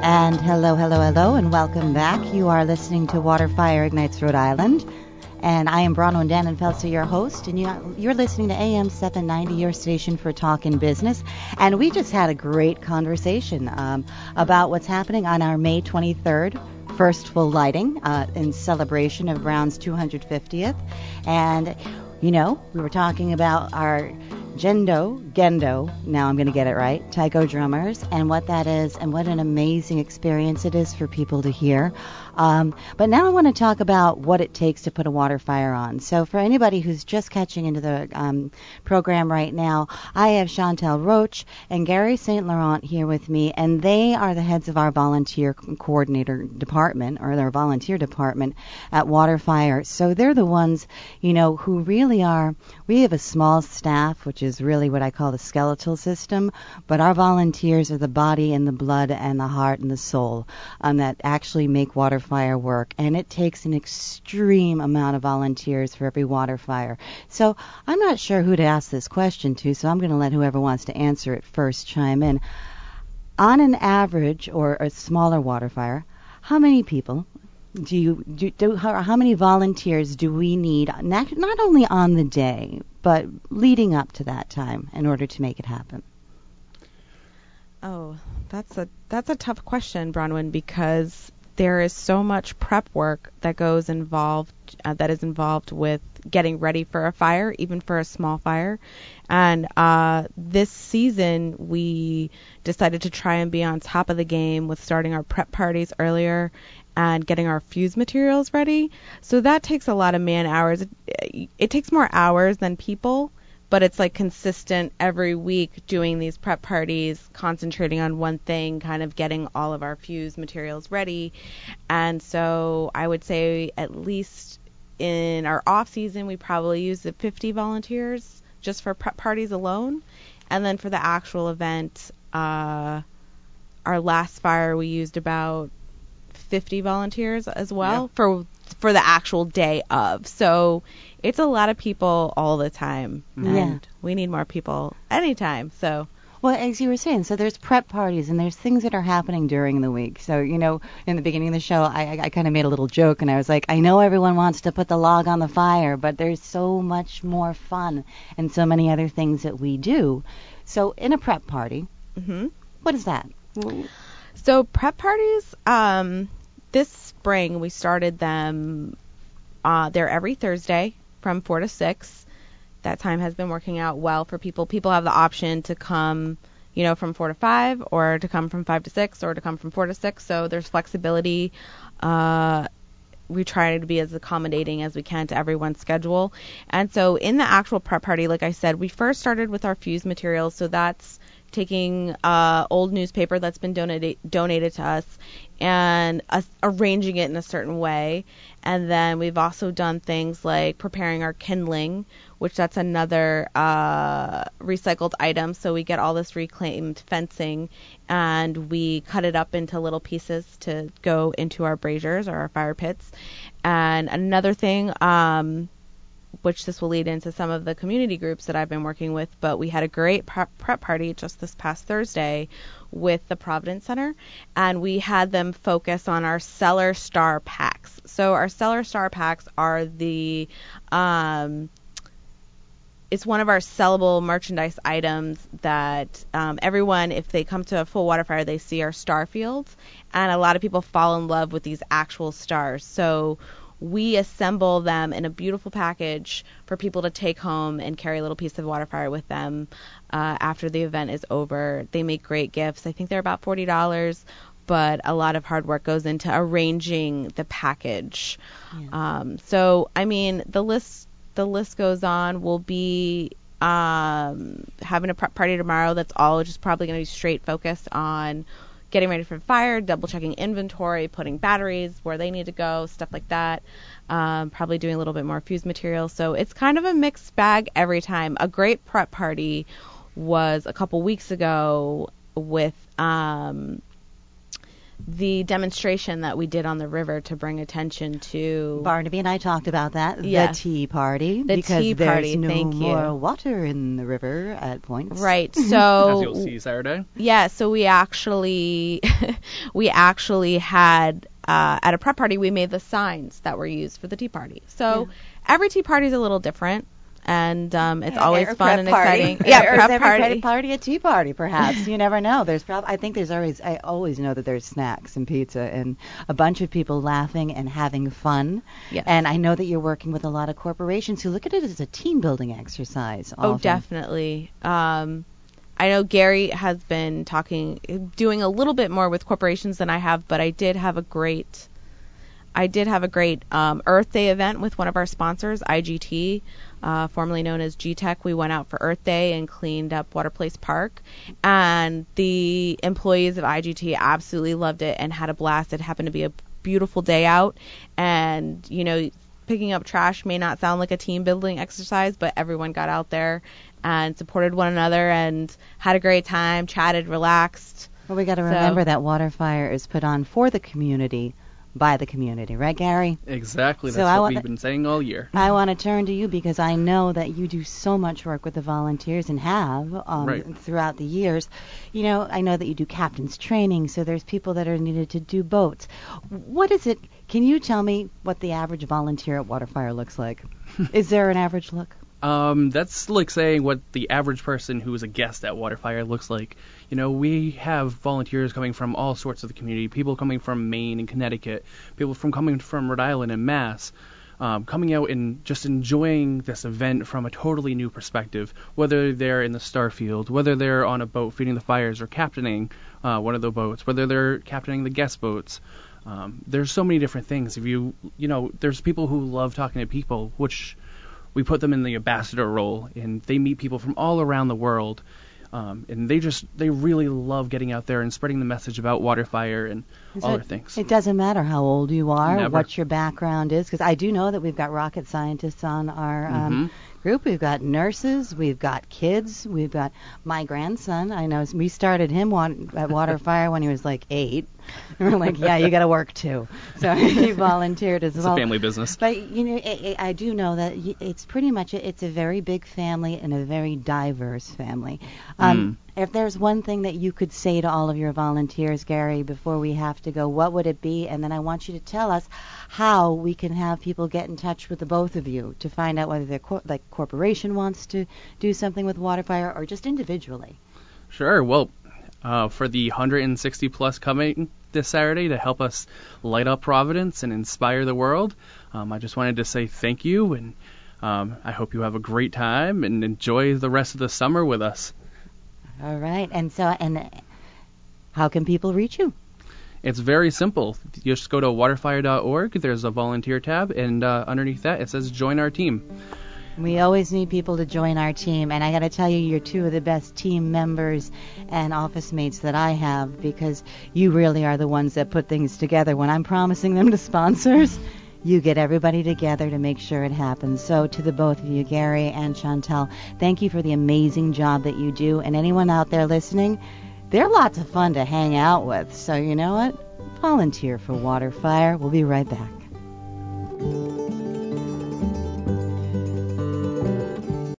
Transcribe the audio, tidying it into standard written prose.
And hello, hello, hello, and welcome back. You are listening to Water Fire Ignites Rhode Island. And I am Bronwyn Dannenfelser, your host, and you're listening to AM 790, your station for talk in business. And we just had a great conversation about what's happening on our May 23rd first full lighting in celebration of Brown's 250th. And, you know, we were talking about our Gendo, now I'm going to get it right, Taiko drummers, and what that is, and what an amazing experience it is for people to hear. But now I want to talk about what it takes to put a water fire on. So for anybody who's just catching into the program right now, I have Chantel Roach and Gary St. Laurent here with me, and they are the heads of our volunteer coordinator department, or their volunteer department at Water Fire. So they're the ones, you know, who really are, we have a small staff, which is really what I call the skeletal system, but our volunteers are the body and the blood and the heart and the soul that actually make water fire work, and it takes an extreme amount of volunteers for every water fire. So I'm not sure who to ask this question to, so I'm going to let whoever wants to answer it first chime in. On an average or a smaller water fire, how many people how many volunteers do we need, not only on the day, but leading up to that time in order to make it happen? Oh, that's a tough question, Bronwyn, because there is so much prep work that is involved with getting ready for a fire, even for a small fire. And this season, we decided to try and be on top of the game with starting our prep parties earlier and getting our fuse materials ready. So that takes a lot of man hours. It takes more hours than people, but it's like consistent every week doing these prep parties, concentrating on one thing, kind of getting all of our fuse materials ready. And so I would say at least in our off season, we probably use 50 volunteers just for prep parties alone. And then for the actual event, our last fire, we used about 50 volunteers as well for the actual day of. So it's a lot of people all the time, and we need more people anytime. So, well, as you were saying, so there's prep parties and there's things that are happening during the week. So, you know, in the beginning of the show, I kind of made a little joke, and I was like, I know everyone wants to put the log on the fire, but there's so much more fun and so many other things that we do. So in a prep party, what is that? So prep parties, this spring we started them. They're every Thursday from 4 to 6. That time has been working out well for people. People have the option to come, you know, from 4 to 5, or to come from 5 to 6, or to come from 4 to 6. So there's flexibility. We try to be as accommodating as we can to everyone's schedule. And so in the actual prep party, like I said, we first started with our fuse materials. So that's taking old newspaper that's been donated to us and arranging it in a certain way. And then we've also done things like preparing our kindling, which that's another recycled item. So we get all this reclaimed fencing and we cut it up into little pieces to go into our braziers or our fire pits. And another thing, which this will lead into some of the community groups that I've been working with, but we had a great prep party just this past Thursday with the Providence Center, and we had them focus on our Cellar Star Packs. So our Cellar Star Packs are it's one of our sellable merchandise items that everyone, if they come to a full water fire, they see our star fields, and a lot of people fall in love with these actual stars. So we assemble them in a beautiful package for people to take home and carry a little piece of water fire with them after the event is over. They make great gifts. I think they're about $40, but a lot of hard work goes into arranging the package. Yeah. So, I mean, the list goes on. We'll be having a prep party tomorrow that's all just probably going to be straight focused on getting ready for the fire, double checking inventory, putting batteries where they need to go, stuff like that. Probably doing a little bit more fuse material. So it's kind of a mixed bag every time. A great prep party was a couple weeks ago with the demonstration that we did on the river to bring attention to Barnaby and I talked about that. Yes. The tea party. The because tea party, there's no thank you. more water in the river at points. Right. So As you'll see Saturday. yeah, so we actually had at a prep party we made the signs that were used for the tea party. So every tea party is a little different. And it's always fun and exciting. Yeah, prep every party. party a tea party, perhaps. You never know. I always know that there's snacks and pizza and a bunch of people laughing and having fun. Yes. And I know that you're working with a lot of corporations who look at it as a team building exercise. Oh, often. definitely. I know Gary has been doing a little bit more with corporations than I have, but I did have a great Earth Day event with one of our sponsors, IGT, formerly known as GTech. We went out for Earth Day and cleaned up Water Place Park, and the employees of IGT absolutely loved it and had a blast. It happened to be a beautiful day out, and picking up trash may not sound like a team building exercise, but everyone got out there and supported one another and had a great time, chatted, relaxed. Well, we got to remember that Water Fire is put on for the community, by the community, right, Gary? Exactly. That's what we've been saying all year. I want to turn to you because I know that you do so much work with the volunteers and have throughout the years. I know that you do captain's training, so there's people that are needed to do boats. What is it? Can you tell me what the average volunteer at Water Fire looks like? Is there an average look? That's like saying what the average person who is a guest at Water Fire looks like. We have volunteers coming from all sorts of the community, people coming from Maine and Connecticut, people coming from Rhode Island and Mass, coming out and just enjoying this event from a totally new perspective, whether they're in the Starfield, whether they're on a boat feeding the fires or captaining one of the boats, whether they're captaining the guest boats. There's so many different things. There's people who love talking to people, which we put them in the ambassador role, and they meet people from all around the world, and they really love getting out there and spreading the message about Water Fire and all their things. It doesn't matter how old you are, Never. what your background is, because I do know that we've got rocket scientists on our group. We've got nurses, we've got kids, we've got my grandson. I know we started him at Water Fire when he was like 8. And we're like, yeah, you got to work too. So he volunteered as well. It's a family business. But I do know that it's pretty much it's a very big family and a very diverse family. If there's one thing that you could say to all of your volunteers, Gary, before we have to go, what would it be? And then I want you to tell us how we can have people get in touch with the both of you to find out whether their corporation wants to do something with Water Fire or just individually. Sure. Well, for the 160 plus coming this Saturday to help us light up Providence and inspire the world, I just wanted to say thank you, and I hope you have a great time and enjoy the rest of the summer with us. All right. And how can people reach you? It's very simple. You just go to waterfire.org. There's a volunteer tab, and underneath that it says join our team. We always need people to join our team, and I got to tell you, you're two of the best team members and office mates that I have, because you really are the ones that put things together. When I'm promising them to sponsors, you get everybody together to make sure it happens. So to the both of you, Gary and Chantel, thank you for the amazing job that you do. And anyone out there listening, they're lots of fun to hang out with. So you know what? Volunteer for Water Fire. We'll be right back.